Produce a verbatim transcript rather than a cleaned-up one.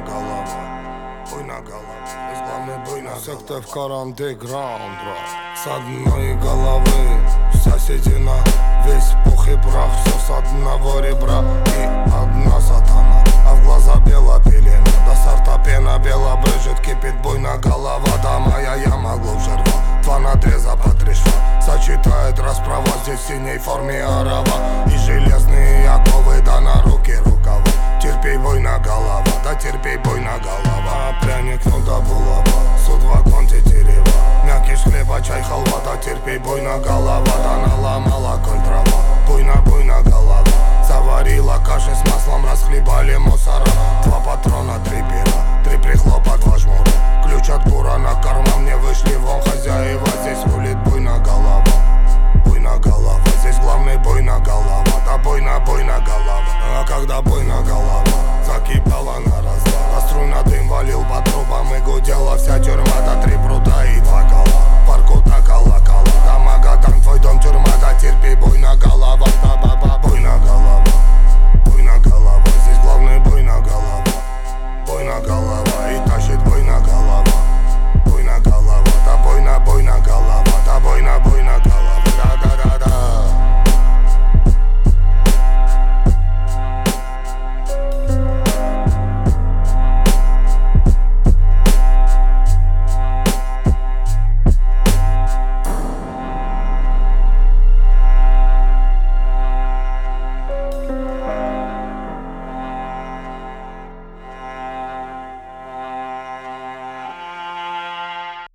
голова, буйна голова. Здесь главный буйна секта в карандеграунд, с одной головы вся седина, весь пух и прах, все с одного ребра. И одна сатана, а в глаза бела пелена, до сорта пена бела брызжет, кипит буйна голова. Да моя яма глубже рва, два надреза по три шва, сочетает расправа, здесь в синей форме арава. И железные оковы, да на руки рукава. Терпей, буйна голова, да терпей, буйна голова. Пряник, ну да булава, суд вагон тетерева, мякиш хлеба, чай, халва, да терпей, буйна голова. Да наломала коль трава, буйна, буйна голова. Заварила каши с маслом, расхлебали мусора. Два патрона, три пера, три прихлопа, два жмура. Ключ от бура на карман, мне вышли вон хозяева. Здесь рулит буйна голова, буйна голова. Здесь главный буйна голова, да буйна, буйна голова. А когда буйна голова закипала на